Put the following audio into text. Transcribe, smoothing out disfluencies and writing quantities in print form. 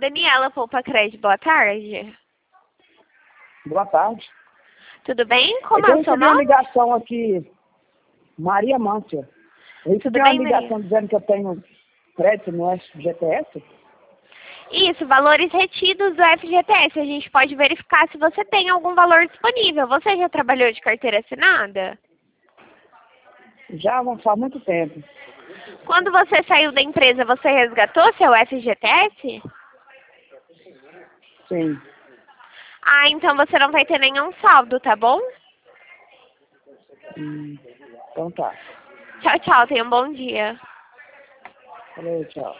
Daniela, Poupa Crédito, boa tarde. Boa tarde. Tudo bem? Como Eu é o seu recebi uma nome? ligação aqui, Maria Mância. Eu Tudo recebi uma bem, ligação Maria? dizendo que eu tenho crédito no FGTS. Isso, valores retidos do FGTS. A gente pode verificar se você tem algum valor disponível. Você já trabalhou de carteira assinada? Já faz muito tempo. Quando você saiu da empresa, você resgatou seu FGTS? Sim. Ah, então você não vai ter nenhum saldo, tá bom? Então tá. Tchau, tchau. Tenha um bom dia. Falou, tchau.